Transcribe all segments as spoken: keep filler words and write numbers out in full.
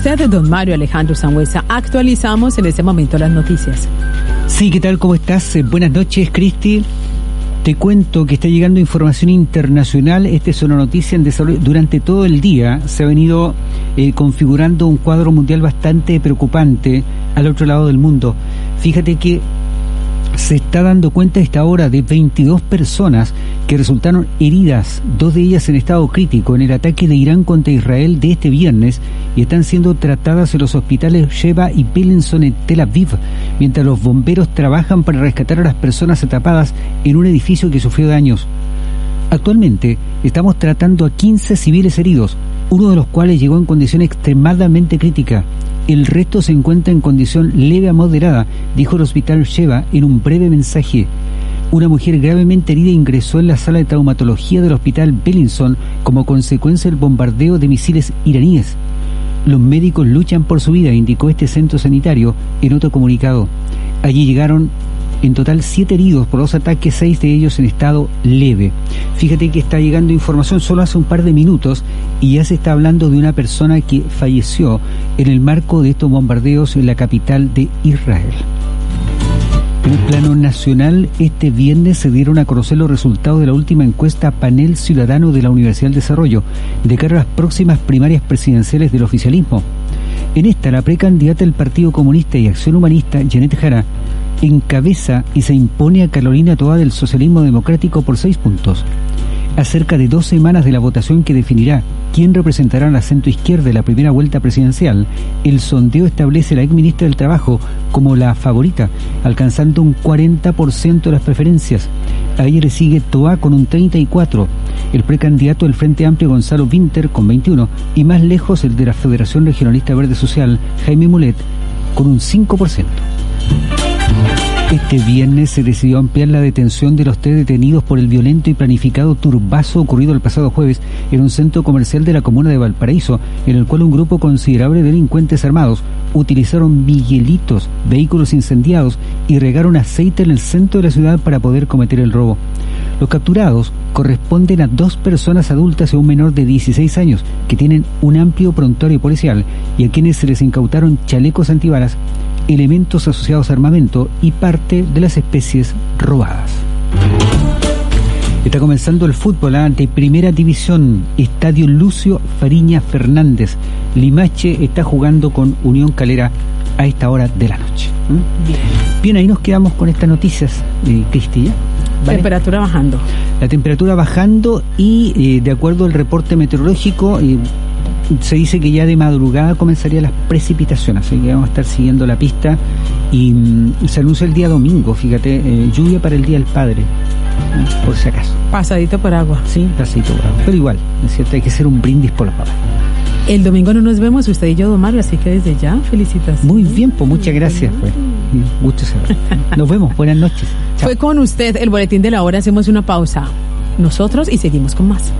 usted, don Mario Alejandro Sangüesa. Actualizamos en este momento las noticias. Sí, ¿qué tal? ¿Cómo estás? Eh, buenas noches, Cristi. Te cuento que está llegando información internacional. Esta es una noticia en desarrollo. Durante todo el día se ha venido eh, configurando un cuadro mundial bastante preocupante al otro lado del mundo. Fíjate que se está dando cuenta a esta hora de veintidós personas que resultaron heridas, dos de ellas en estado crítico, en el ataque de Irán contra Israel de este viernes, y están siendo tratadas en los hospitales Sheba y Beilinson en Tel Aviv, mientras los bomberos trabajan para rescatar a las personas atrapadas en un edificio que sufrió daños. Actualmente estamos tratando a quince civiles heridos, uno de los cuales llegó en condición extremadamente crítica. El resto se encuentra en condición leve a moderada, dijo el hospital Sheba en un breve mensaje. Una mujer gravemente herida ingresó en la sala de traumatología del hospital Beilinson como consecuencia del bombardeo de misiles iraníes. Los médicos luchan por su vida, indicó este centro sanitario en otro comunicado. Allí llegaron en total siete heridos por los ataques, seis de ellos en estado leve. Fíjate que está llegando información solo hace un par de minutos y ya se está hablando de una persona que falleció en el marco de estos bombardeos en la capital de Israel. En el plano nacional, este viernes se dieron a conocer los resultados de la última encuesta Panel Ciudadano de la Universidad del Desarrollo, de cara a las próximas primarias presidenciales del oficialismo. En esta, la precandidata del Partido Comunista y Acción Humanista, Janet Jara, encabeza y se impone a Carolina Toá del Socialismo Democrático por seis puntos. A cerca de dos semanas de la votación que definirá quién representará la centroizquierda de la primera vuelta presidencial, el sondeo establece a la exministra del Trabajo como la favorita, alcanzando un cuarenta por ciento de las preferencias. A ella le sigue Toá con un treinta y cuatro por ciento, el precandidato del Frente Amplio Gonzalo Winter con veintiuno por ciento y más lejos el de la Federación Regionalista Verde Social, Jaime Mulet, con un cinco por ciento. Este viernes se decidió ampliar la detención de los tres detenidos por el violento y planificado turbazo ocurrido el pasado jueves en un centro comercial de la comuna de Valparaíso, en el cual un grupo considerable de delincuentes armados utilizaron miguelitos, vehículos incendiados y regaron aceite en el centro de la ciudad para poder cometer el robo. Los capturados corresponden a dos personas adultas y a un menor de dieciséis años que tienen un amplio prontuario policial y a quienes se les incautaron chalecos antibalas, elementos asociados a armamento y parte de las especies robadas. Está comenzando el fútbol ante Primera División, Estadio Lucio Fariña Fernández. Limache está jugando con Unión Calera a esta hora de la noche. ¿Mm? Bien, ahí nos quedamos con estas noticias, eh, Cristi, ¿ya? ¿Vale? Temperatura bajando. La temperatura bajando y eh, de acuerdo al reporte meteorológico, eh, se dice que ya de madrugada comenzarían las precipitaciones, así que vamos a estar siguiendo la pista y mm, se anuncia el día domingo, fíjate, eh, lluvia para el Día del Padre, ¿eh? Por si acaso. Pasadito por agua. Sí, pasadito por agua, pero igual, ¿no es cierto? Hay que hacer un brindis por los papás. El domingo no nos vemos, usted y yo, don Mario, así que desde ya, felicitaciones. Muy bien, pues muchas gracias. Pues. Gusto saber. Nos vemos, buenas noches. Chao. Fue con usted el boletín de la hora, hacemos una pausa. Nosotros y seguimos con más.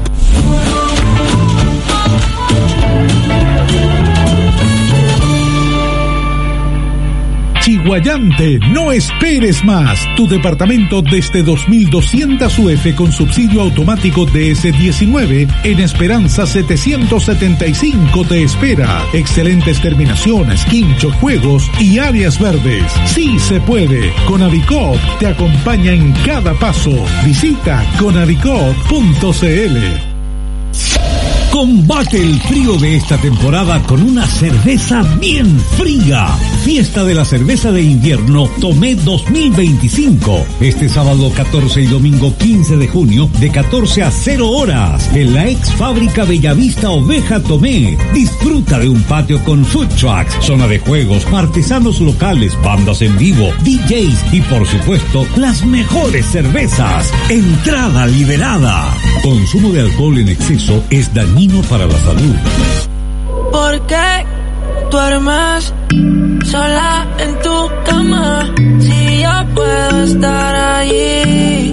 Chiguayante, no esperes más. Tu departamento desde dos mil doscientos U F con subsidio automático D S diecinueve en Esperanza setecientos setenta y cinco te espera. Excelentes terminaciones, quinchos, juegos y áreas verdes. Sí se puede. Conadicop te acompaña en cada paso. Visita conadicop punto c l. Combate el frío de esta temporada con una cerveza bien fría. Fiesta de la cerveza de invierno Tomé dos mil veinticinco. Este sábado catorce y domingo quince de junio de catorce a cero horas en la ex fábrica Bellavista Oveja Tomé. Disfruta de un patio con food trucks, zona de juegos, artesanos locales, bandas en vivo, D Js y por supuesto las mejores cervezas. Entrada liberada. Consumo de alcohol en exceso es dañino para la salud. ¿Por qué duermes sola en tu cama si yo puedo estar allí?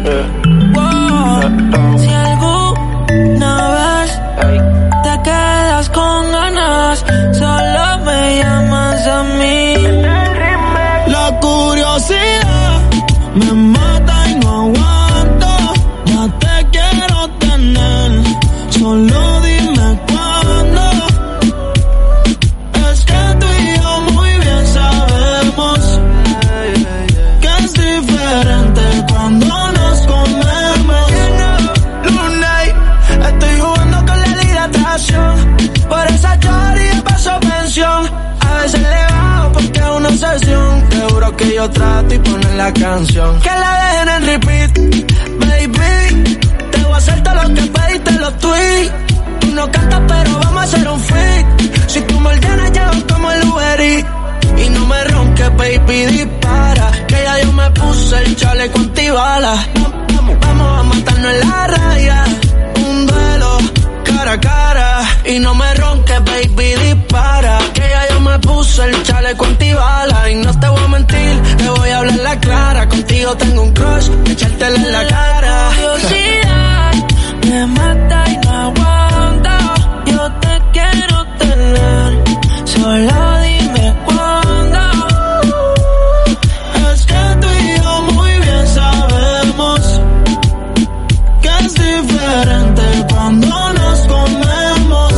Wow. Si alguna vez te quedas con ganas, solo me llamas a mí. La curiosidad me mata y no aguanto. Ya te quiero tener, solo dime cuándo. relación. Por esa chorilla paso pensión. A veces le bajo porque es una obsesión. Te juro que yo trato y poner la canción. Que la dejen en repeat, baby. Te voy a hacer todo lo que pediste los tweets. Tú no cantas pero vamos a hacer un feat. Si tú me ordenas llevo como el Uber Eats. Y no me ronques, baby, dispara. Que ya yo me puse el chaleco antibala. Vamos, vamos a matarnos en la raya. Un duelo cara a cara. Y no me ronques, baby, dispara. Que ya yo me puse el chaleco antibala. Y no te voy a mentir, te voy a hablar la clara. Contigo tengo un crush, echártela en la cara. Curiosidad me mata y no aguanta. Yo te quiero tener, solo dime cuándo. Es que tú y yo muy bien sabemos que es diferente cuando nos comemos.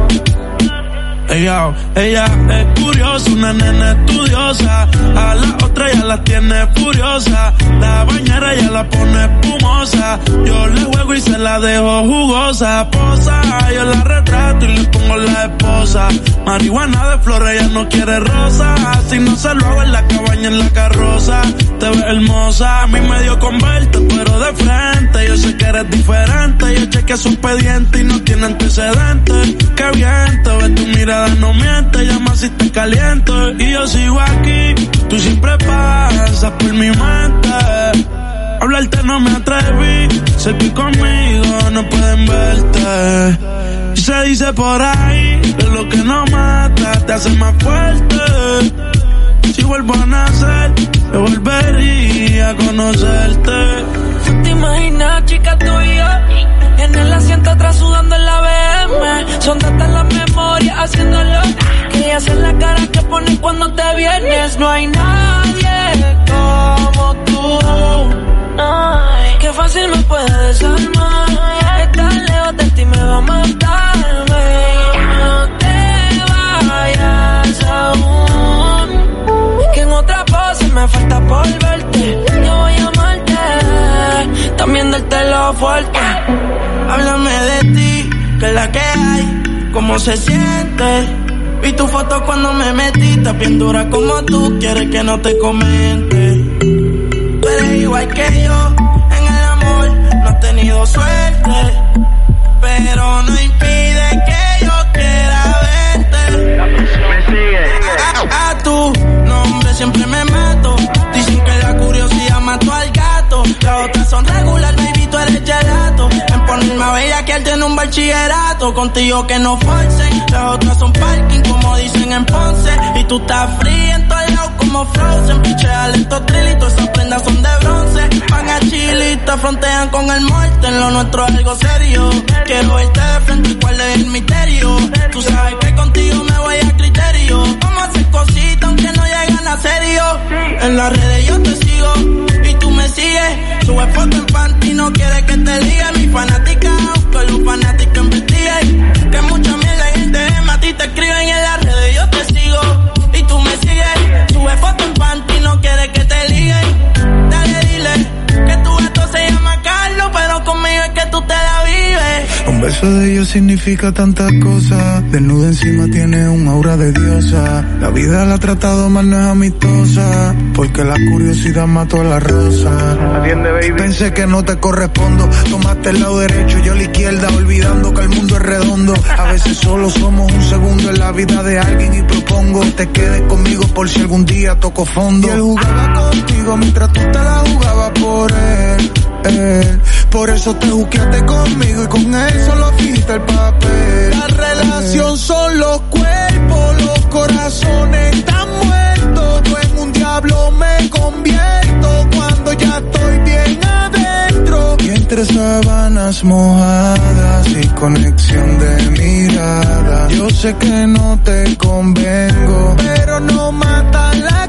Ella, ella es curiosa, una nena estudiosa. A la otra ya la tiene furiosa. La bañera ya la pone espumosa. Yo le juego y se la dejo jugosa. Posa, yo la retrato y le pongo la esposa. Marihuana de flores, ella no quiere rosa. Si no se lo hago en la cabaña, en la carroza. Te ves hermosa, a mí me dio con verte, pero de frente. Yo sé que eres diferente. Yo chequeé su expediente y no tiene antecedentes. Qué bien, te ves tu mirada, no miente. Llama si te caliento y yo sigo aquí. Tú siempre pasas por mi mente. Hablarte no me atreví. Sé que conmigo no pueden verte. Y se dice por ahí que lo que no mata te hace más fuerte. Si vuelvo a nacer, yo volvería a conocerte. ¿Tú te imaginas, chica, tú y yo en el asiento atrás sudando en la B M? Son tantas las memorias haciéndolo. Quería hacer la cara que pones cuando te vienes. No hay nadie como tú. Ay, qué fácil me puede desarmar. Estar lejos de ti me va a matarme. No te vayas aún, que en otra pose me falta por verte. Yo voy a amarte, también darte lo fuerte. Háblame de ti, que es la que hay, cómo se siente. Vi tu foto cuando me metiste, bien dura como tú, quieres que no te comente. Tú eres igual que yo, en el amor no has tenido suerte, pero no impide que yo quiera verte. Me sigue. A, a tu nombre siempre me mato, dicen que la curiosidad mató al gato. Las otras son regular, baby, tú eres gelato. En ponerme a bella que él tiene un bachillerato. Contigo que no forcen, las otras son parking como dicen en Ponce. Y tú estás fría en todos lados como Frozen. Pichea lento trilito, esas prendas son de bronce. Van a chilita, frontean con el muerte. En lo nuestro es algo serio. Quiero verte de frente y cuál es el misterio. Tú sabes que contigo me voy a criterio. Vamos a hacer cositas aunque no llegan a serio. En las redes yo te sigo y tú me sigues. Sube foto en panty, no quiere que te ligue. Mi fanática, que los fanáticos investiguen. Que mucha mierda en el D M a ti te escriben. Y en las redes yo te sigo y tú me sigues. Sube foto en panty, no quiere que te liguen. Dale, dile que tu gato se llama Carlos, pero conmigo es que tú te la vives. Un beso de ellos significa tantas cosas. Desnuda encima tiene un aura de diosa. La vida la ha tratado mal, no es amistosa, porque la curiosidad mató a la rosa. Atiende, baby. Pensé que no te correspondo. Tomaste el lado derecho, yo la izquierda, olvidando que el mundo es redondo. A veces solo somos un segundo en la vida de alguien y propongo que te quedes conmigo por si algún día toco fondo. Y él jugaba contigo mientras tú te la jugabas por él, él. Por eso te juqueaste conmigo y con él solo fijiste el papel. La relación son los cuerpos, los corazones están muertos. Yo en un diablo me convierto cuando ya estoy bien adentro. Y entre sábanas mojadas y conexión de mirada, yo sé que no te convengo, pero no mata la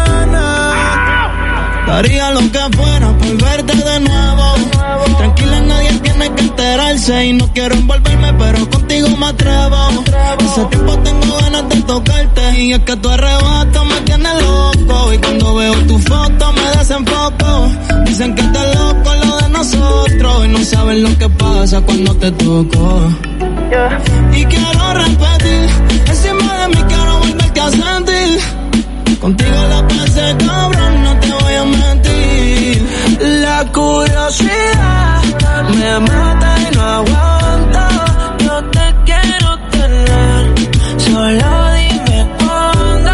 gana. Daría lo que fuera por verte de nuevo. Tranquila, nadie tiene que enterarse. Y no quiero envolverme, pero contigo me atrevo. Hace tiempo tengo ganas de tocarte. Y es que tu arrebato me tiene loco. Y cuando veo tu foto me desenfoco. Dicen que estás loco lo de nosotros. Y no saben lo que pasa cuando te toco. yeah. Y quiero repetir, encima de mí quiero volverte a sentir. Contigo la pasé cabrón, no te voy a mentir. La curiosidad me mata y no aguanto. Yo te quiero tener, solo dime cuándo.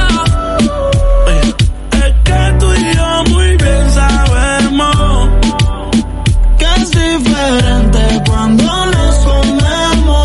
Es que tú y yo muy bien sabemos que es diferente cuando nos comemos.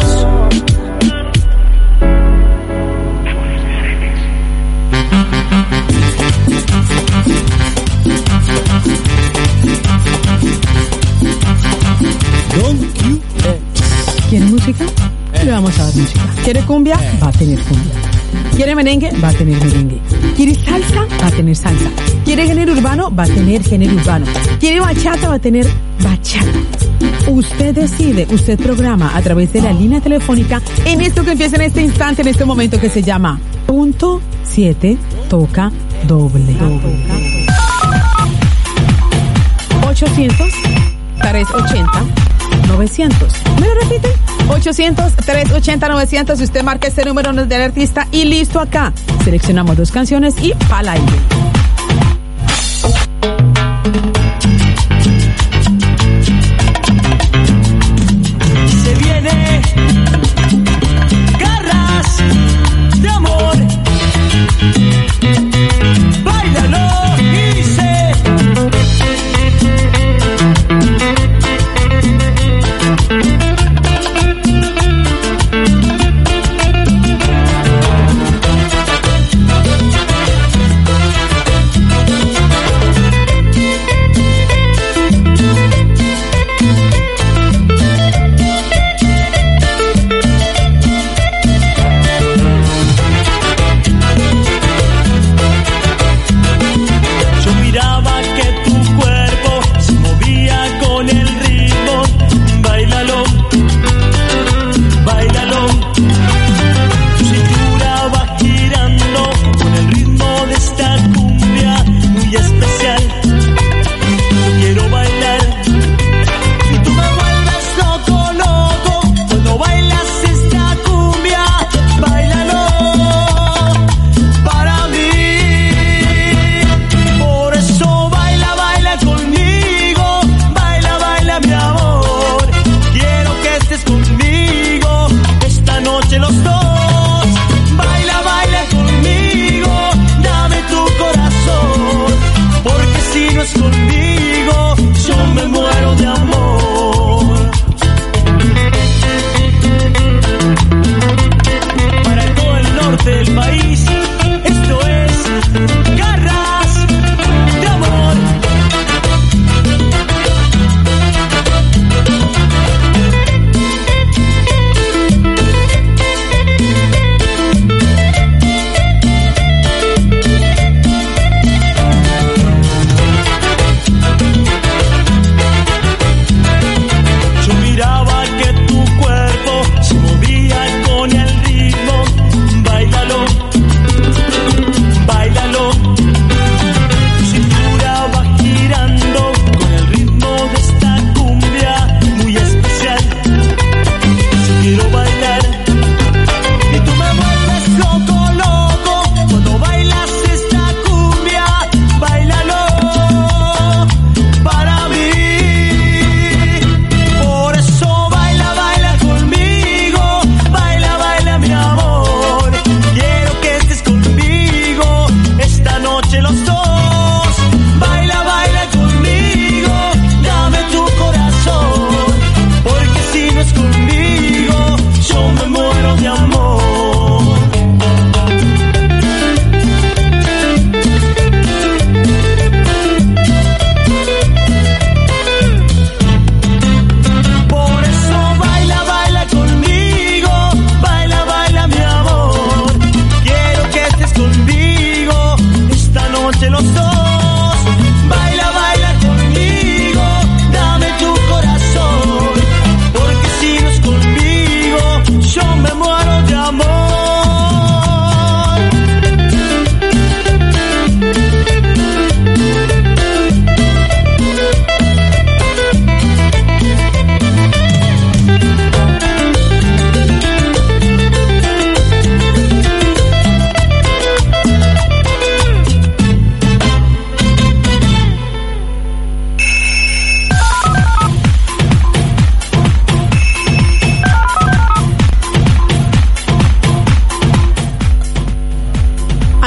¿Quiere música? Le vamos a dar música. ¿Quiere cumbia? Va a tener cumbia. ¿Quiere merengue? Va a tener merengue. ¿Quiere salsa? Va a tener salsa. ¿Quiere género urbano? Va a tener género urbano. ¿Quiere bachata? Va a tener bachata. Usted decide, usted programa a través de la línea telefónica en esto que empieza en este instante, en este momento, que se llama Punto siete Toca Doble. ochocientos, trescientos ochenta, novecientos. ¿Me lo repite? ochocientos, trescientos ochenta, novecientos. Usted marca este número del artista y listo acá. Seleccionamos dos canciones y pa'l aire. Se viene garras de amor. Báilalo y se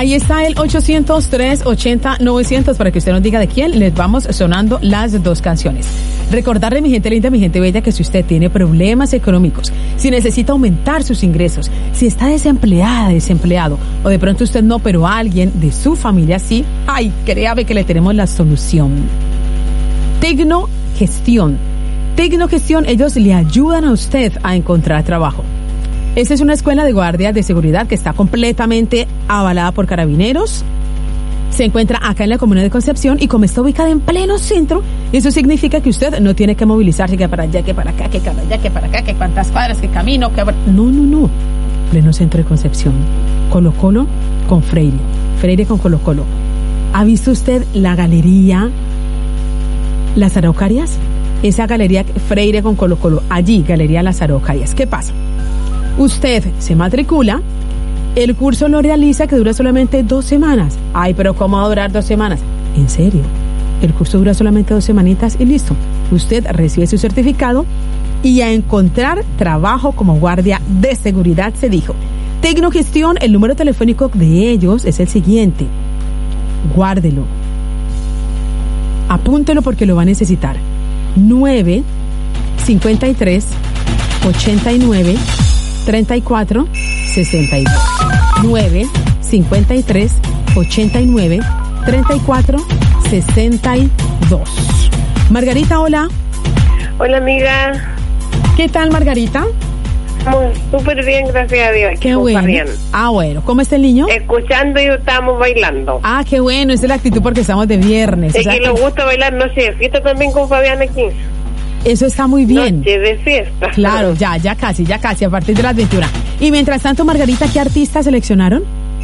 Ahí está el ochocientos tres ochenta novecientos para que usted nos diga de quién les vamos sonando las dos canciones. Recordarle, mi gente linda, mi gente bella, que si usted tiene problemas económicos, si necesita aumentar sus ingresos, si está desempleada, desempleado, o de pronto usted no, pero alguien de su familia sí, ay, créame que le tenemos la solución. Tecnogestión. Tecnogestión, ellos le ayudan a usted a encontrar trabajo. Esta es una escuela de guardias de seguridad que está completamente avalada por Carabineros. Se encuentra acá en la comuna de Concepción y como está ubicada en pleno centro, eso significa que usted no tiene que movilizarse que para allá, que para acá, que para allá, que para acá, que cuántas cuadras, que camino, que... No, no, no. Pleno centro de Concepción. Colo Colo con Freire. Freire con Colo Colo. ¿Ha visto usted la galería Las Araucarias? Esa galería Freire con Colo Colo. Allí, Galería Las Araucarias. ¿Qué pasa? Usted se matricula, el curso lo realiza que dura solamente dos semanas. Ay, pero ¿cómo va a durar dos semanas? En serio, el curso dura solamente dos semanitas y listo. Usted recibe su certificado y a encontrar trabajo como guardia de seguridad, se dijo. Tecnogestión, el número telefónico de ellos es el siguiente. Guárdelo. Apúntelo porque lo va a necesitar. nueve cincuenta y tres ochenta y nueve treinta y cuatro sesenta y dos. nueve cincuenta y tres ochenta y nueve treinta y cuatro sesenta y dos. Margarita, hola. Hola, amiga. ¿Qué tal, Margarita? Muy súper bien, gracias a Dios. Qué bueno. Bien. Ah, bueno. ¿Cómo está el niño? Escuchando y estamos bailando. Ah, qué bueno. Esa es la actitud porque estamos de viernes. Es o sea que, que nos gusta bailar noche de fiesta también con Fabián aquí. Eso está muy bien. Noche de fiesta. Claro, ya, ya casi, ya casi, a partir de las veintiuna. Y mientras tanto, Margarita, ¿qué artistas seleccionaron?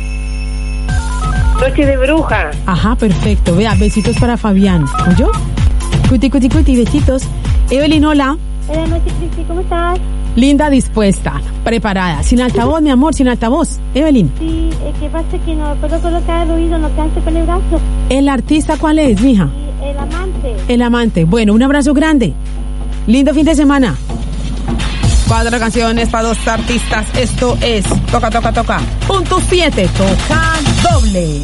Noche de bruja. Ajá, perfecto. Vea, besitos para Fabián. ¿Oyó? Cuti, cuti, cuti, besitos. Evelyn, hola. Buenas noches, Cristi, ¿cómo estás? Linda, dispuesta, preparada. Sin altavoz, mi amor, sin altavoz. Evelyn. Sí, eh, ¿qué pasa? Que no puedo colocar el oído, no canto con el brazo. ¿El artista cuál es, mija? Sí, el amante. El amante. Bueno, un abrazo grande. Lindo fin de semana. Cuatro canciones para dos artistas. Esto es Toca, Toca, Toca. Punto siete. Toca doble.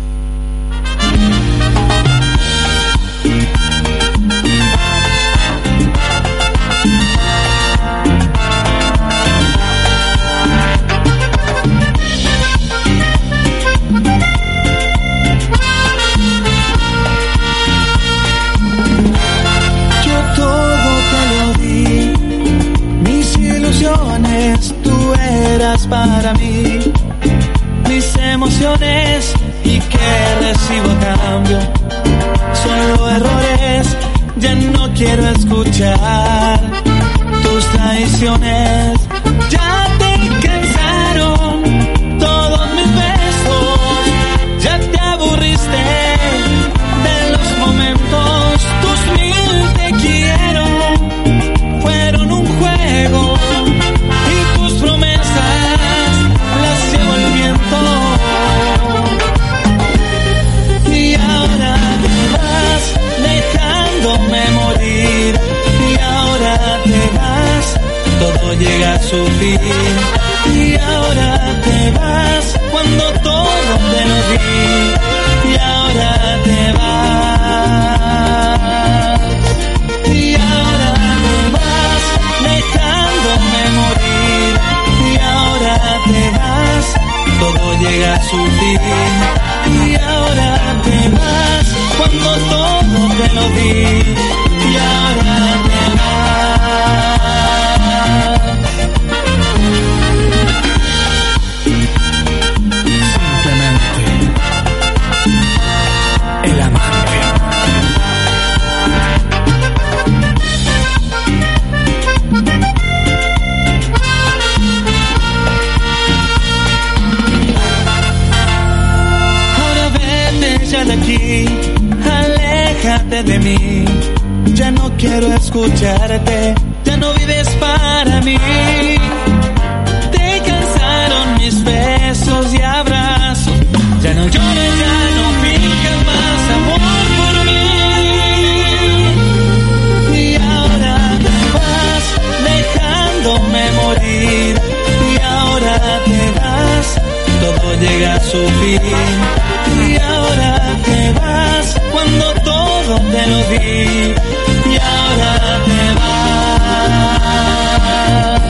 Tú eras para mí mis emociones y que recibo a cambio solo errores. Ya no quiero escuchar tus traiciones. Ya te cansaron todos mis besos. Ya te aburriste de los momentos. Tus mil te quiero fueron un juego. Llega a su fin y ahora te vas cuando todo te lo di y ahora te vas y ahora te vas dejándome morir y ahora te vas, todo llega a su fin y ahora te vas cuando todo te lo di y ahora te vas. De aquí, aléjate de mí, ya no quiero escucharte, ya no vives para mí. Te cansaron mis besos y abrazos, ya no llores, ya no finjas más amor por mí. Y ahora te vas dejándome morir, y ahora te vas, todo llega llega a su fin. Y ahora te vas cuando todo te lo di. Y ahora te vas.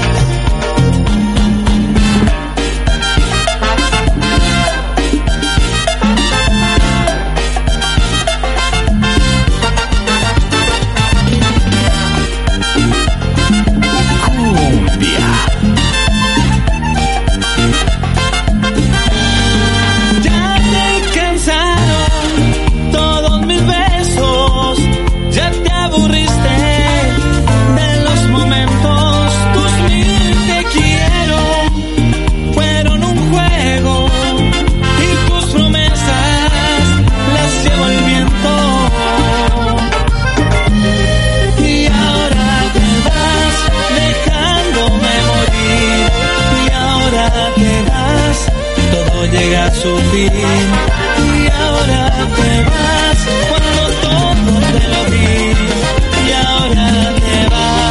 Llega a su fin. Y ahora te vas cuando todo te lo di. Y ahora te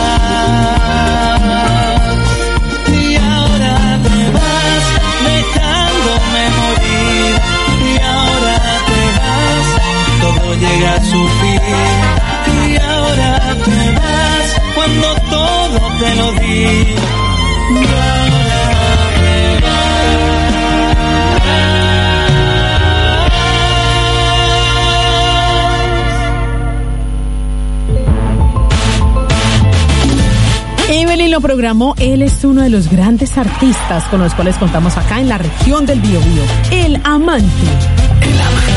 vas. Y ahora te vas dejándome morir. Y ahora te vas, todo llega a su fin. Y ahora te vas cuando todo te lo di. Y ahora te vas. Evelyn lo programó, él es uno de los grandes artistas con los cuales contamos acá en la región del Biobío, El Amante. El Amante.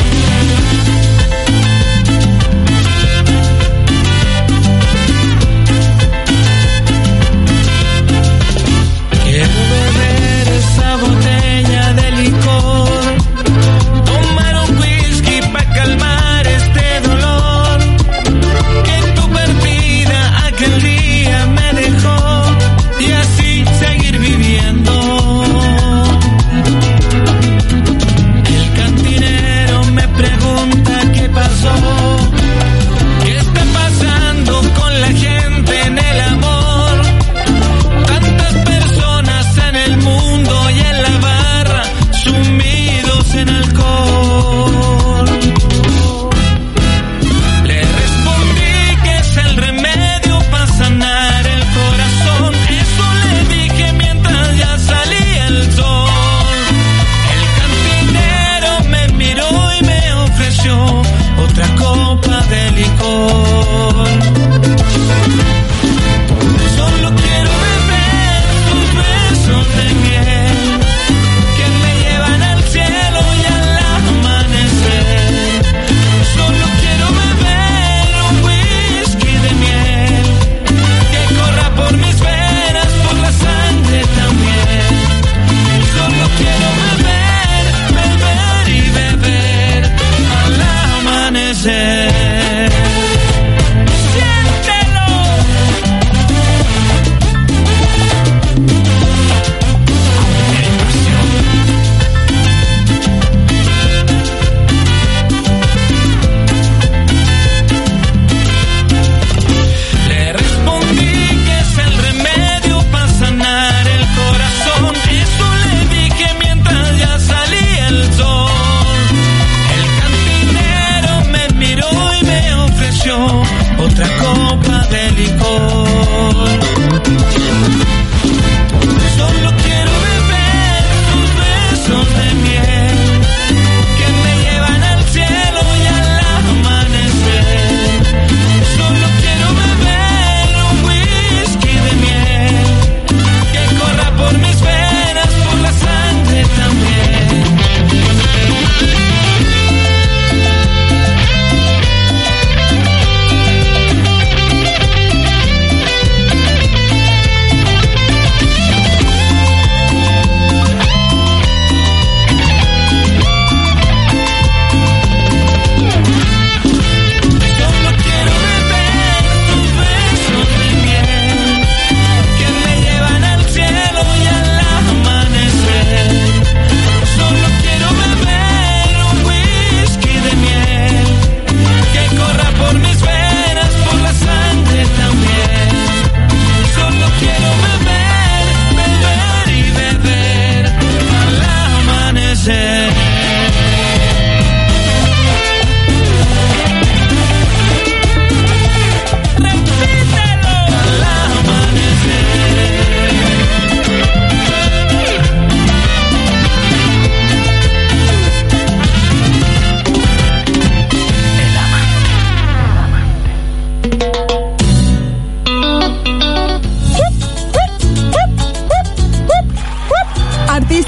Quiero beber esa botella de licor, tomar un whisky para calmar este dolor que tu perdida aquel día me dejó, y así seguir viviendo. El cantinero me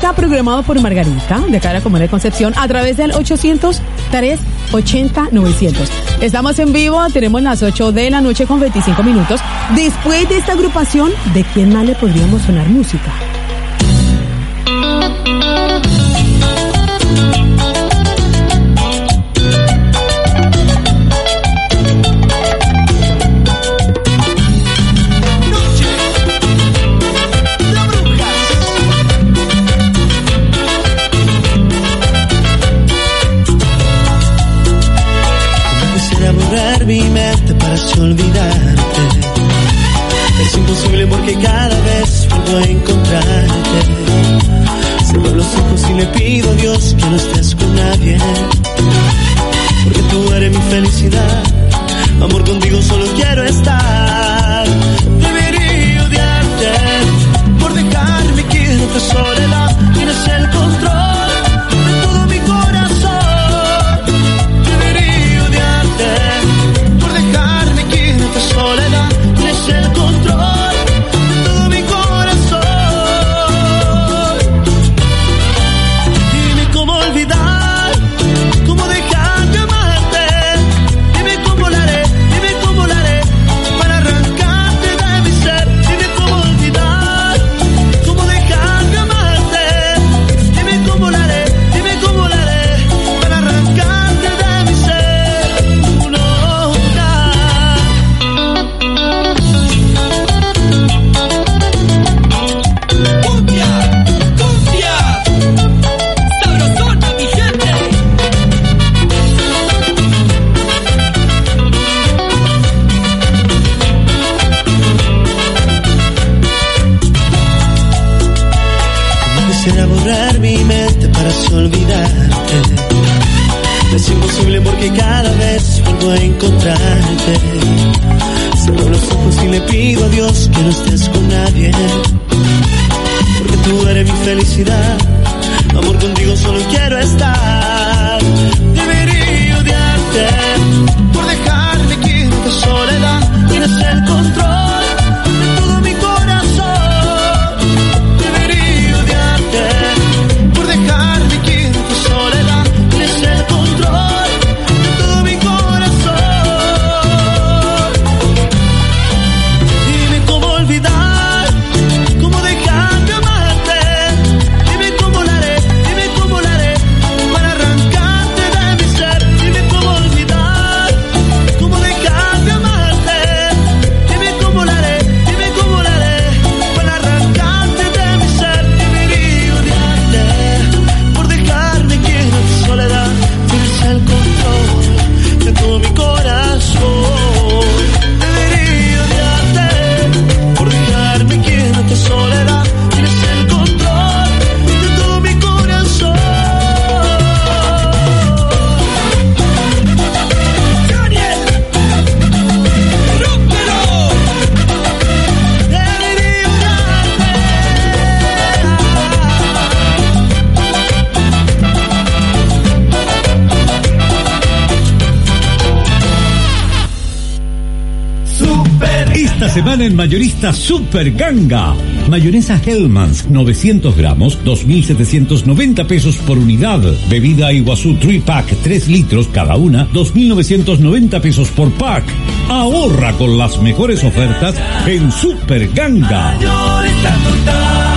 está programado por Margarita, de acá a la Comuna de Concepción, a través del ochocientos, trescientos ochenta, novecientos. Estamos en vivo, tenemos las ocho de la noche con veinticinco minutos. Después de esta agrupación, ¿de quién más le podríamos sonar música? Mi mente para así olvidarte. Es imposible porque cada vez vuelvo a encontrarte. Cierro los ojos y le pido a Dios que no estés con nadie, porque tú eres mi felicidad. Amor, contigo solo quiero estar. Debería odiarte por dejarme aquí en otra soledad. Tienes el control de todo mi corazón. Debería odiarte soledad, tienes el control de todo mi corazón. Dime cómo olvidar, cómo dejar de amarte. Dime cómo lo haré, dime cómo lo haré para arrancarte de mi ser. Dime cómo olvidar, cómo dejar de amarte. Dime cómo lo haré, dime cómo lo haré para arrancarte de mi ser. Quisiera borrar mi mente para así olvidarte. Es imposible porque cada vez vuelvo a encontrarte. Cierro los ojos y le pido a Dios que no estés con nadie, porque tú eres mi felicidad. Amor, contigo solo quiero estar. Debería odiarte por dejarme aquí en tu soledad. Tienes el control de todo mi corazón. Por dejarme aquí en tu soledad, tienes el control de todo mi corazón. Dime cómo olvidar, cómo dejar de amarte. Dime cómo lo haré, dime cómo lo haré para arrancarte de mi ser. Dime cómo olvidar, cómo dejar de amarte. Dime cómo lo haré, dime cómo lo haré para arrancarte de mi ser. Debería odiarte por dejarme aquí en tu soledad. Tienes el control de todo mi corazón. Debería odiarte por dejarme aquí en tu soledad. Tienes el control de todo mi corazón. Daniel, rómpelo. Debería odiarte. Esta semana en Mayorista Super Ganga. Mayonesa Hellmann's novecientos gramos, dos mil setecientos noventa pesos por unidad. Bebida Iguazú tres pack, tres litros cada una, dos mil novecientos noventa pesos por pack. Ahorra con las mejores ofertas en Super Ganga. Mayorista total.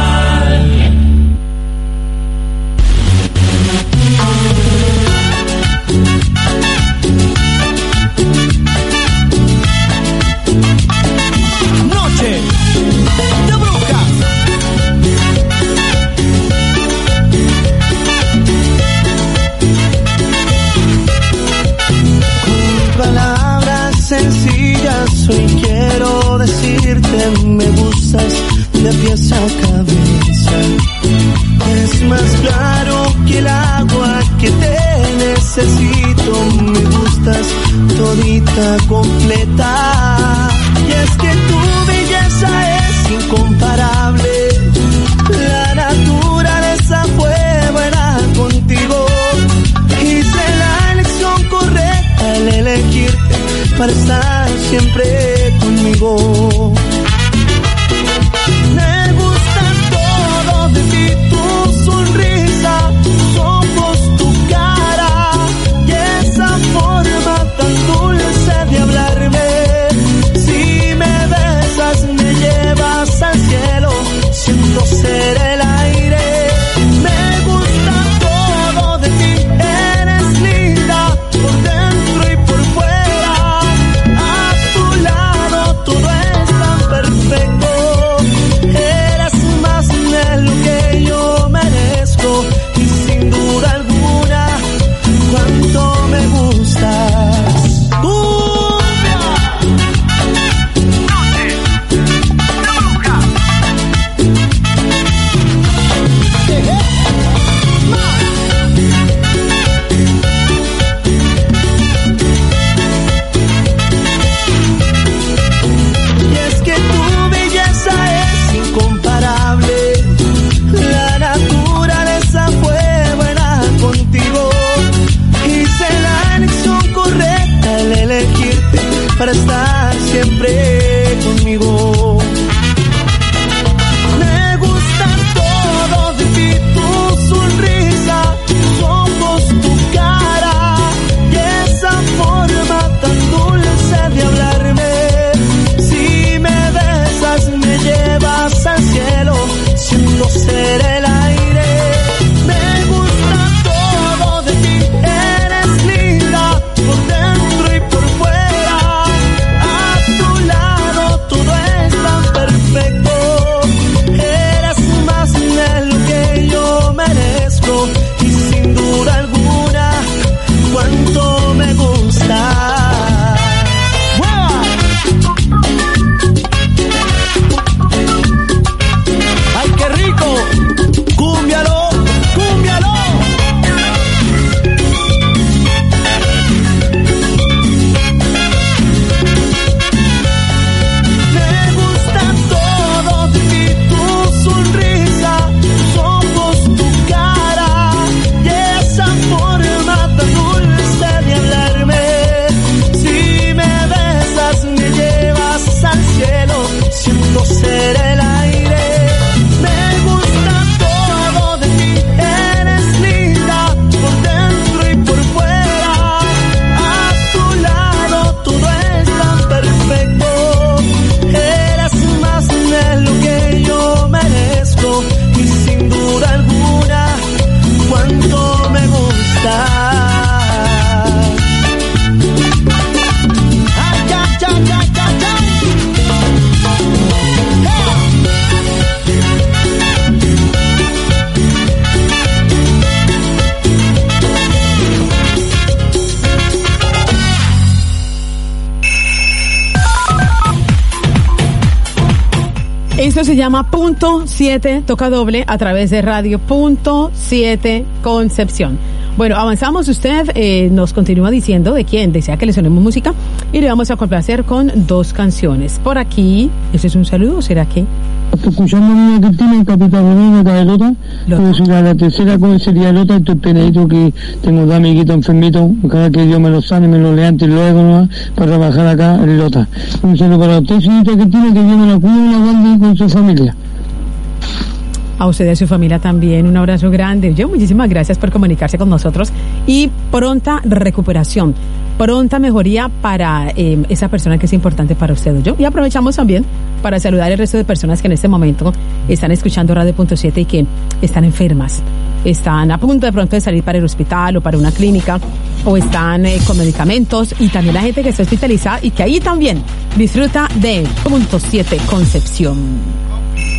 Sencillas, hoy quiero decirte, me gustas de pies a cabeza. Es más claro que el agua que te necesito, me gustas todita completa. Y es que tu belleza es incomparable, la naturaleza fue buena contigo. Hice la elección correcta al elegirte para estar siempre conmigo. Me gusta todo de ti, tu Esto se llama Punto siete, toca doble a través de radio Punto siete Concepción. Bueno, avanzamos. Usted eh, nos continúa diciendo de quién desea que le sonemos música y le vamos a complacer con dos canciones. Por aquí, ¿ese es un saludo o será que? Estoy escuchando a mi Cristina en Capital Romano de Lota. Pues la, la tercera cosa sería Lota. Estoy penadito que tengo dos amiguitos enfermitos. Cada que yo me los sane, me los lea antes y luego ¿no? para trabajar acá en Lota. Un saludo para usted, señorita Cristina, que yo me la cuido y la guarde con su familia. A usted y a su familia también, un abrazo grande. Yo, muchísimas gracias por comunicarse con nosotros y pronta recuperación, pronta mejoría para eh, esa persona que es importante para usted. Yo. Y aprovechamos también para saludar al resto de personas que en este momento están escuchando Radio Punto siete y que están enfermas, están a punto de pronto de salir para el hospital o para una clínica o están eh, con medicamentos, y también la gente que está hospitalizada y que ahí también disfruta de Punto siete Concepción.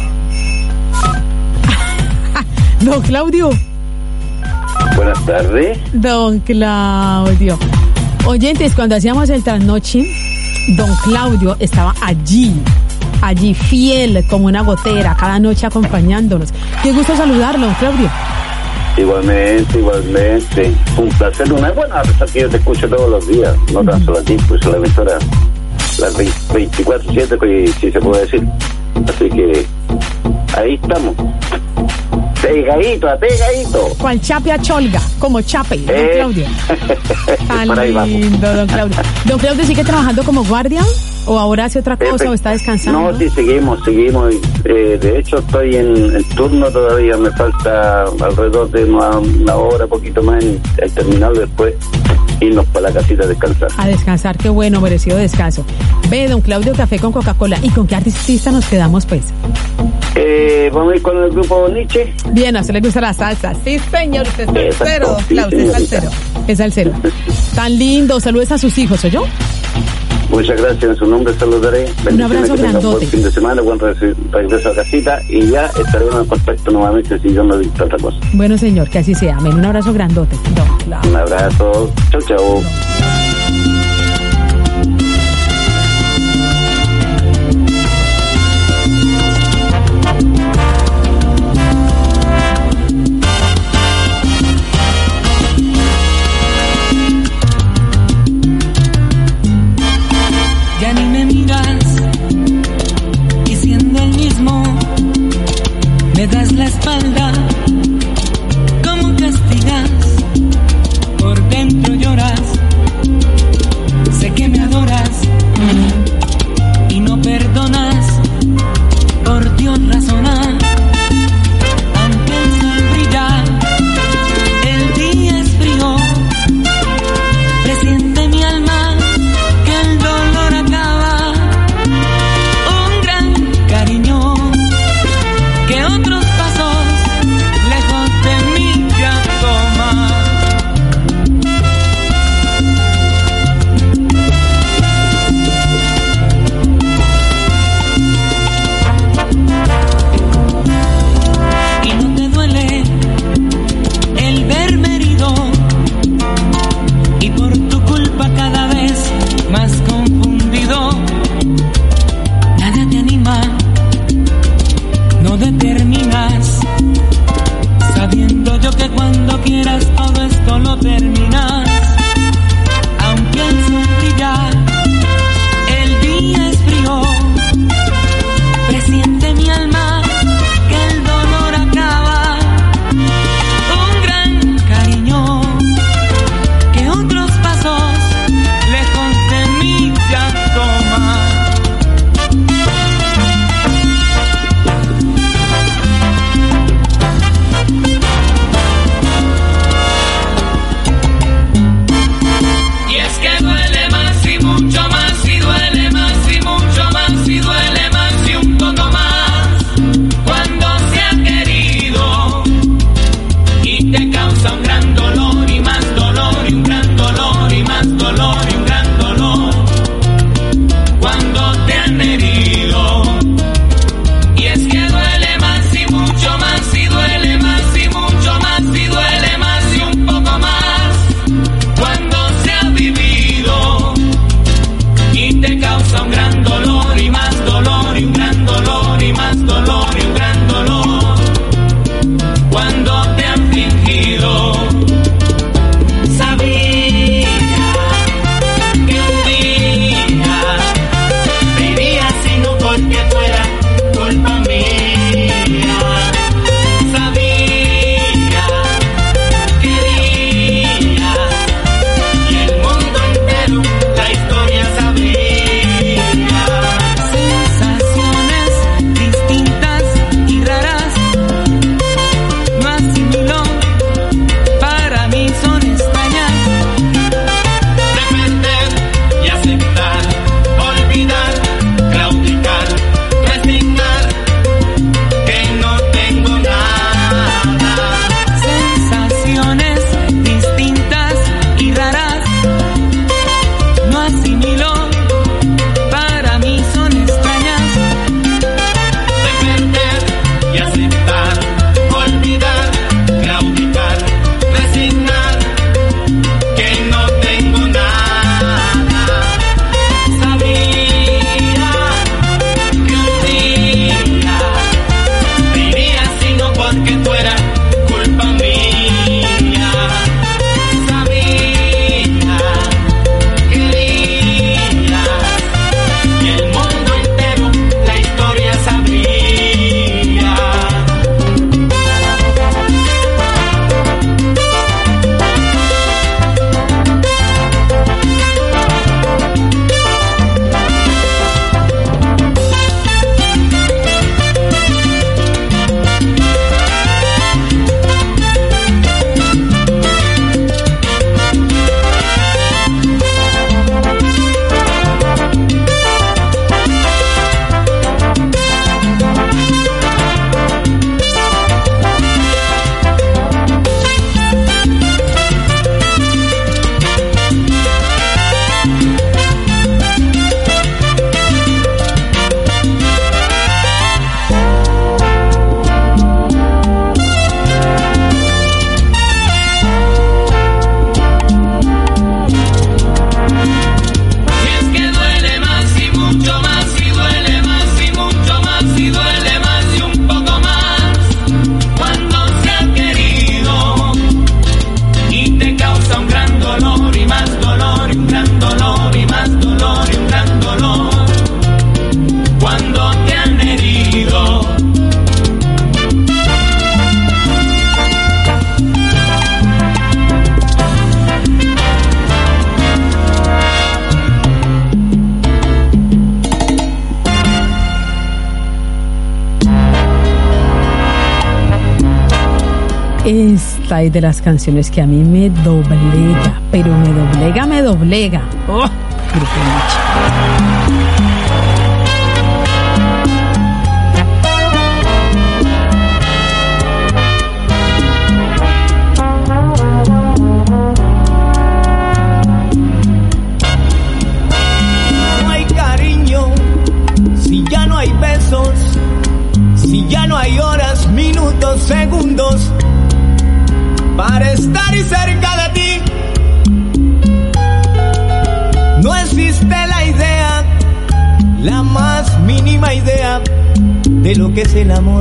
Don Claudio. Buenas tardes. Don Claudio. Oyentes, cuando hacíamos el trasnoche, don Claudio estaba allí, allí fiel como una gotera, cada noche acompañándonos. Qué gusto saludarlo, don Claudio. Igualmente, igualmente. Un placer, una buena, a pesar que yo te escucho todos los días, no tan solo a ti, pues la emisora, las veinticuatro siete, si se puede decir. Así que ahí estamos. Pegadito, pegadito. Cual chape a cholga, como chape, don eh. Claudio. Tan lindo, don Claudio. Don Claudio, ¿sigue trabajando como guardia? ¿O ahora hace otra cosa eh, o está descansando? No, sí, seguimos, seguimos. Eh, de hecho, estoy en, en turno todavía. Me falta alrededor de una, una hora, poquito más en el terminal, después irnos para la casita a descansar. A descansar, qué bueno, merecido descanso. Ve, don Claudio, café con Coca-Cola. ¿Y con qué artista nos quedamos, pues? Eh, vamos a ir con el grupo Nietzsche. Bien, a usted le gusta la salsa. Sí, señor, usted es salsero, don Claudio, es salsero. Es salsero. Tan lindo, saludos a sus hijos, ¿oyó? Muchas gracias, en su nombre saludaré. Un abrazo grandote. Buen fin de semana, buen regreso a casita y ya estaremos en contacto nuevamente si yo no digo otra cosa. Bueno, señor, que así sea. Amén. Un abrazo grandote. Don Claudio. Un abrazo. Chau, chau. Me das la espalda, ¿cómo castigas? Por dentro lloras, sé que me adoras y no perdonas, por Dios razona, aunque el sol brilla, el día es frío, presiente mi alma que el dolor acaba, un gran cariño que otros pasos lejos de mí ya toma. Y no te duele el verme herido y por tu culpa cada vez más confundido. Nada te anima, no determinas, sabiendo yo que cuando quieras todo esto lo terminas. Aunque el sol brilla, el día es frío, presiente mi alma que el dolor acaba, un gran cariño que otros pasos lejos de mí ya toma. Esta es de las canciones que a mí me doblega, pero me doblega, me doblega. Oh, Grupo Nietzsche. Si ya no hay horas, minutos, segundos para estar y cerca de ti, no existe la idea, la más mínima idea de lo que es el amor.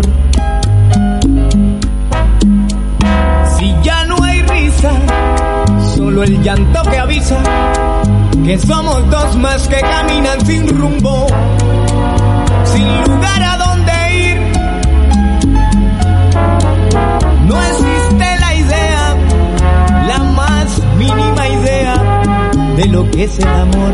Si ya no hay risa, solo el llanto que avisa que somos dos más que caminan sin rumbo, sin lugar a donde ir. No existe la idea, la más mínima idea de lo que es el amor.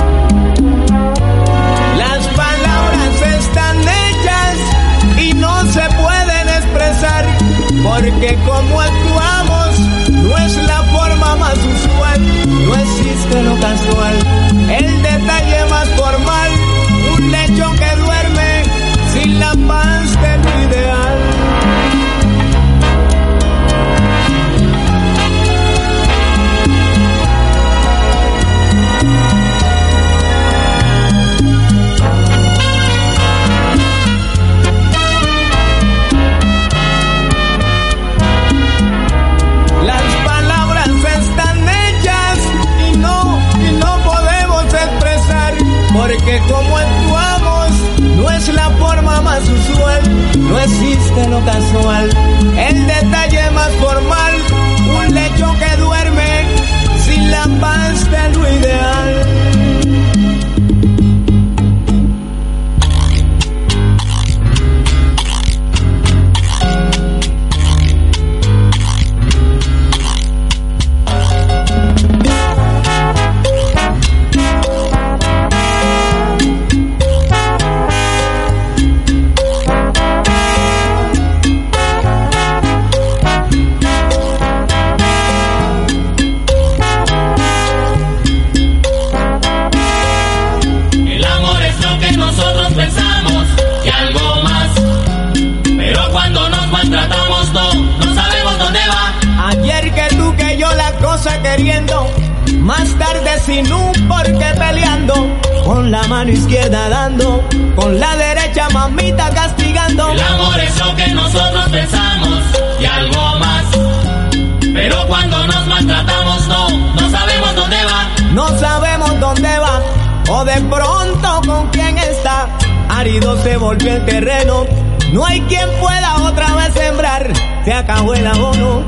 Las palabras están hechas y no se pueden expresar, porque como actuamos no es la forma más usual. No existe lo casual, el detalle más formal, un lecho que duerme sin la paz de lo ideal. Las palabras están hechas y no, y no podemos expresar, porque como actuamos no es la forma más usual. No existe lo casual, el detalle más formal, un lecho que duerme sin la paz de lo ideal. Queriendo, más tarde sin un porqué peleando, con la mano izquierda dando, con la derecha mamita castigando. El amor es lo que nosotros pensamos y algo más, pero cuando nos maltratamos no, no sabemos dónde va. No sabemos dónde va, o de pronto con quién está. Árido se volvió el terreno, no hay quien pueda otra vez sembrar, se acabó el abono.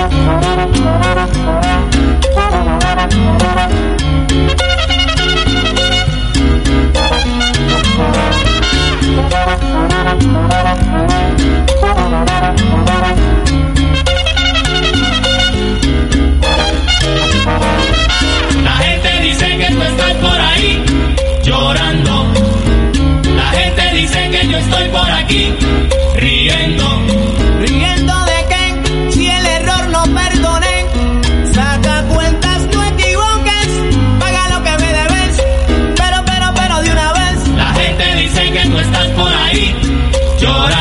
La gente dice que tú estás por ahí llorando, la gente dice que yo estoy por aquí riendo. ¿Riendo de qué? Si el error no perdoné. Saca cuentas, no equivoques, paga lo que me debes, pero, pero, pero de una vez. La gente dice que tú estás por ahí llorando.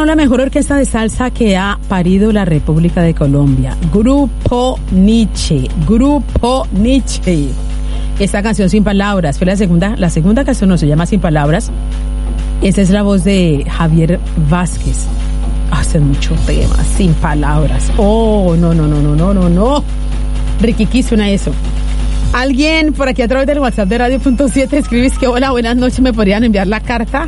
la mejor orquesta de salsa que ha parido la República de Colombia. Grupo Nietzsche. Grupo Nietzsche. Esta canción Sin Palabras fue la segunda, la segunda canción, no se llama Sin Palabras. Esa es la voz de Javier Vázquez. Hace mucho tema, Sin Palabras. Oh, no, no, no, no, no, no, no. Riquiqui suena eso. Alguien por aquí a través del WhatsApp de Radio Punto siete escribes que hola, buenas noches, ¿me podrían enviar la carta?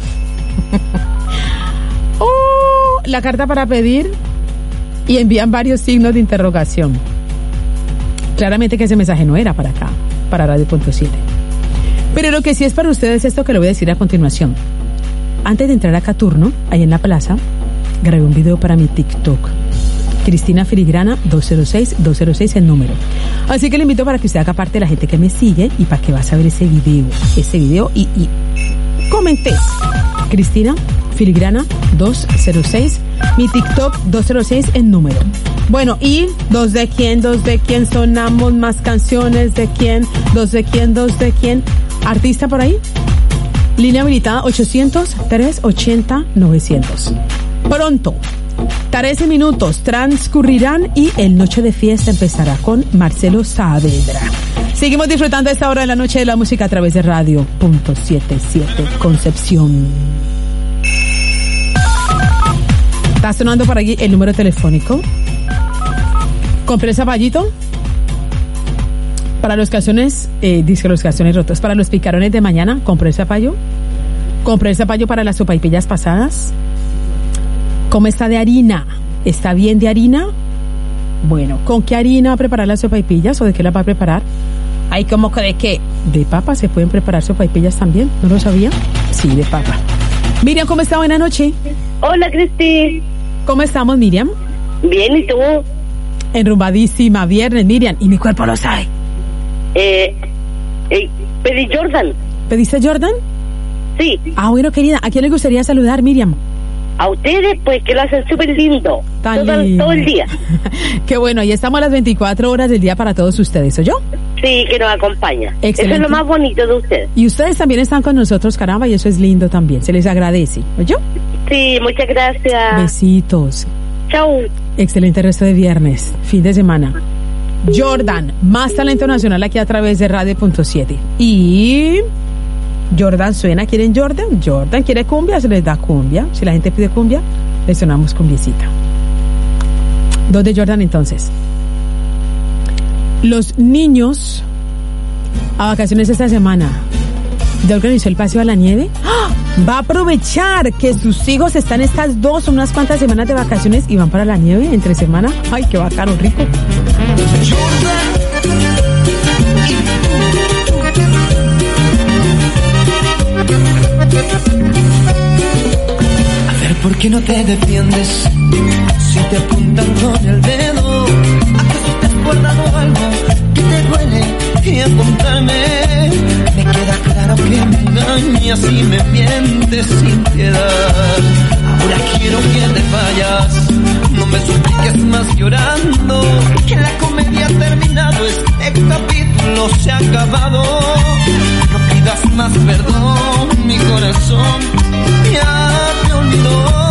Oh, la carta para pedir, y envían varios signos de interrogación. Claramente que ese mensaje no era para acá, para Radio Punto siete. Pero lo que sí es para ustedes es esto que le voy a decir a continuación. Antes de entrar a Caturno, ahí en la plaza, grabé un video para mi TikTok. Cristina Filigrana dos cero seis, dos cero seis el número. Así que le invito para que usted haga parte de la gente que me sigue y para que vas a ver ese video, ese video y, y comentes. Cristina Filigrana dos cero seis, mi TikTok dos cero seis el número. Bueno, y dos de quién, dos de quién, sonamos más canciones de quién, dos de quién, dos de quién. Artista por ahí. Línea habilitada ochocientos, trescientos ochenta, novecientos. Pronto. trece minutos transcurrirán y el Noche de Fiesta empezará con Marcelo Saavedra. Seguimos disfrutando esta hora de la noche de la música a través de Radio Punto setenta y siete Concepción. Está sonando por aquí el número telefónico. Compré el zapallito para los calzones, eh, dice los calzones rotos, para los picarones de mañana. Compré el zapallo. Compré el zapallo para las sopaipillas pasadas. ¿Cómo está de harina? ¿Está bien de harina? Bueno, ¿con qué harina va a preparar las sopaipillas o de qué las va a preparar? Ay, ¿cómo que de qué? ¿De papa se pueden preparar sopaipillas también? ¿No lo sabía? Sí, de papa. Miriam, ¿cómo está? Buenas noches. Hola, Cristi. ¿Cómo estamos, Miriam? Bien, ¿y tú? Enrumbadísima, viernes, Miriam. ¿Y mi cuerpo lo sabe? Eh, eh, pedí Jordan. ¿Pediste Jordan? Sí. Ah, bueno, querida, ¿a quién le gustaría saludar, Miriam? A ustedes, pues, que lo hacen súper lindo. Tan todo, lindo. todo el día. Qué bueno, y estamos a las veinticuatro horas del día para todos ustedes, ¿o yo? Sí, que nos acompaña. Excelente. Eso es lo más bonito de ustedes. Y ustedes también están con nosotros, caramba, y eso es lindo también. Se les agradece, ¿o yo? Sí, muchas gracias. Besitos. Chau. Excelente resto de viernes, fin de semana. Jordan, más talento nacional aquí a través de Radio Punto siete. Y... Jordan suena, ¿quieren Jordan? Jordan quiere cumbia, se les da cumbia. Si la gente pide cumbia, le sonamos cumbiecita. ¿Dos de Jordan entonces? Los niños a vacaciones esta semana. ¿Ya organizó el paseo a la nieve? ¡Ah! Va a aprovechar que sus hijos están estas dos, unas cuantas semanas de vacaciones y van para la nieve entre semana. ¡Ay, qué bacano, rico! A ver, ¿por qué no te defiendes? Si te apuntan con el dedo, ¿acaso te has guardado algo que te duele? Y a contarme, me queda claro que me engañas y me mientes sin piedad. Ahora quiero que te vayas, no me supliques más llorando, que la comedia ha terminado, este capítulo se ha acabado. No pidas más perdón, mi corazón ya te olvidó.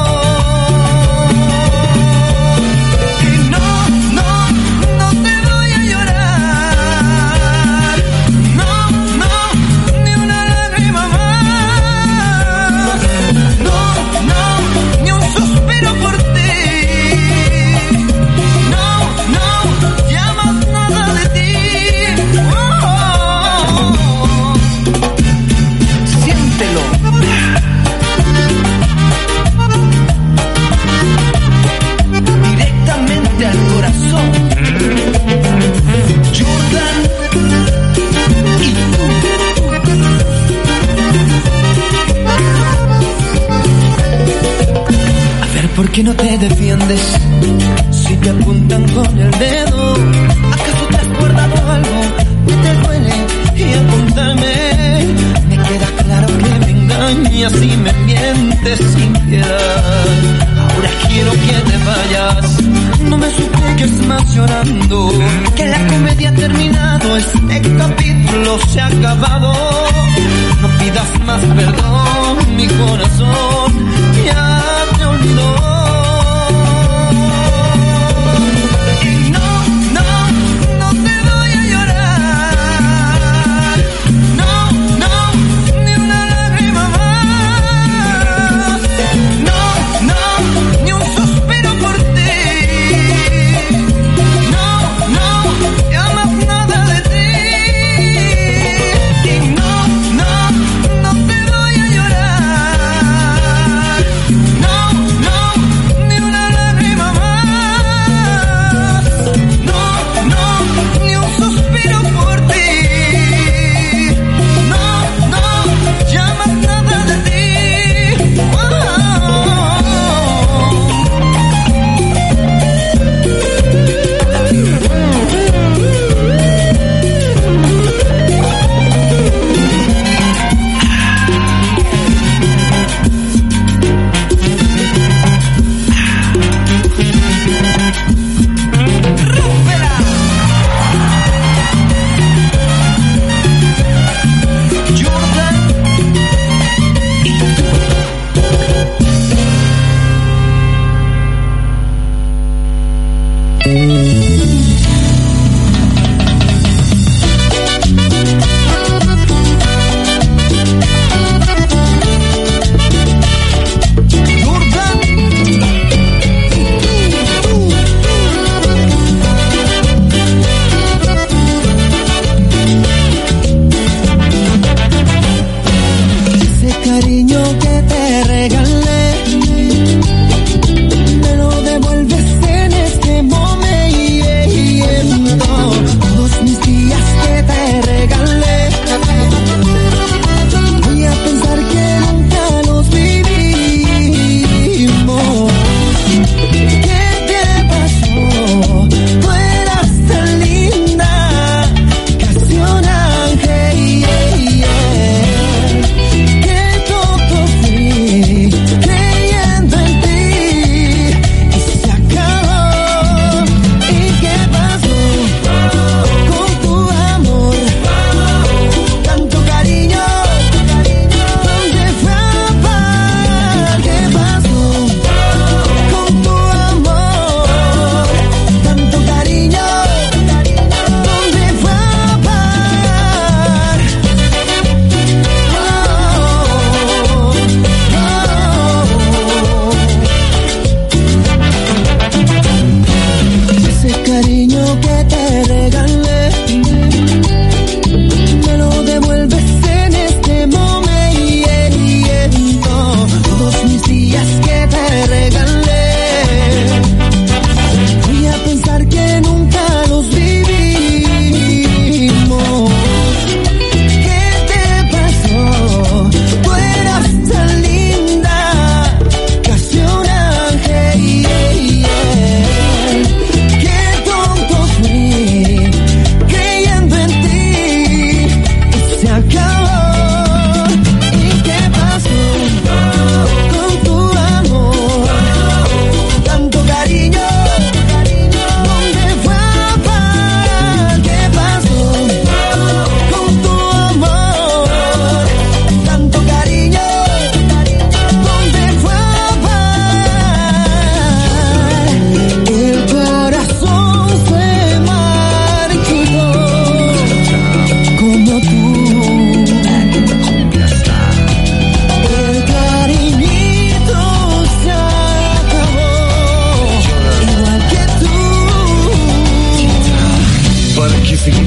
¿Por qué no te defiendes? Si te apuntan con el dedo, ¿acaso te has guardado algo que te duele? Y a contarme, me queda claro que me engañas y me mientes sin piedad. Ahora quiero que te vayas, no me supliques más llorando, que la comedia ha terminado, este capítulo se ha acabado. No pidas más perdón, mi corazón ya te olvidó.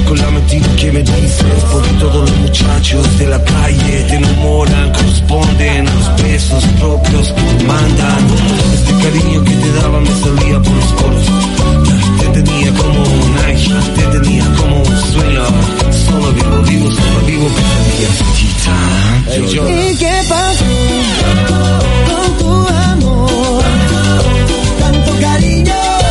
con la mentira que me dices, porque todos los muchachos de la calle te enamoran, corresponden a los besos propios que mandan. Este cariño que te daba me salía por los coros. Te tenía como un ángel, te tenía como un sueño. Solo vivo, vivo, solo vivo pesadillas. Tita, ¿y qué pasó con tu amor? Tanto cariño.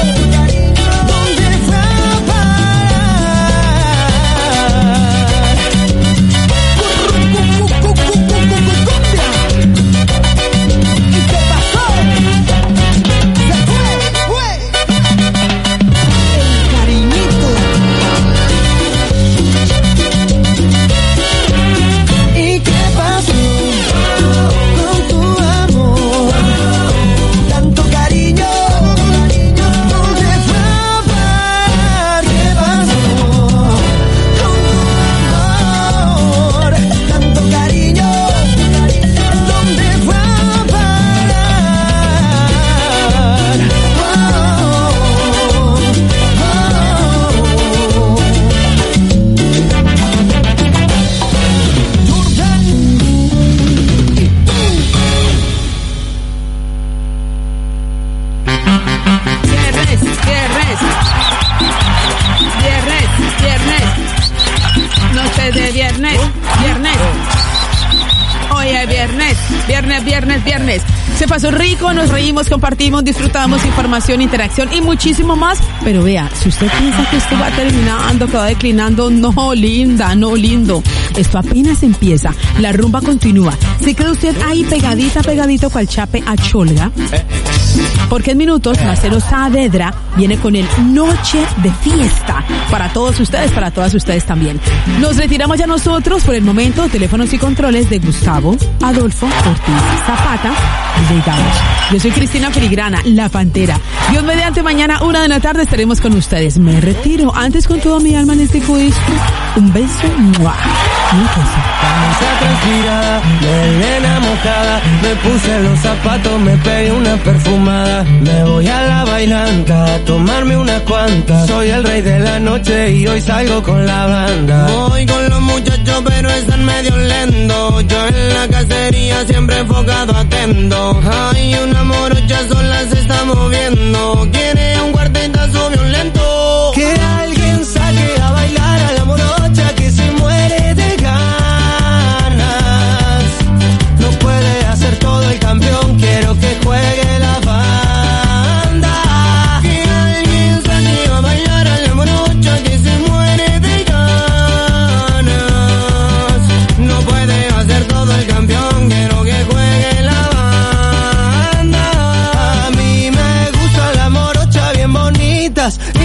Viernes, viernes, viernes. Se pasó rico, nos reímos, compartimos, disfrutamos información, interacción y muchísimo más. Pero vea, si usted piensa que esto va terminando, que va declinando, no, linda, no, lindo. Esto apenas empieza. La rumba continúa. ¿Se queda usted ahí pegadita, pegadito cual chape a cholga? Porque en minutos, Marcelo Saavedra viene con el Noche de Fiesta. Para todos ustedes, para todas ustedes también. Nos retiramos ya nosotros por el momento. Teléfonos y controles de Gustavo Adolfo Ortiz Zapata. Llegamos. Yo soy Cristina Filigrana, la Pantera. Dios mediante, mañana, una de la tarde, estaremos con ustedes. Me retiro. Antes, con toda mi alma, les dejo esto. Un beso. ¡Mua! Camisa transpirada, melena mojada, me puse los zapatos, me pegué una perfumada. Me voy a la bailanta a tomarme unas cuantas. Soy el rey de la noche y hoy salgo con la banda. Voy con los muchachos pero están medio lentos. Yo en la cacería siempre enfocado atento. Hay una morocha sola se está moviendo. Quiere un cuartito su violento. Que alguien saque a bailar a la morocha que se muere de todo el campeón, quiero que juegue la banda. Que alguien saque a bailar a la morocha que se muere de ganas. No puede hacer todo el campeón, quiero que juegue la banda. A mí me gustan las morochas bien bonitas.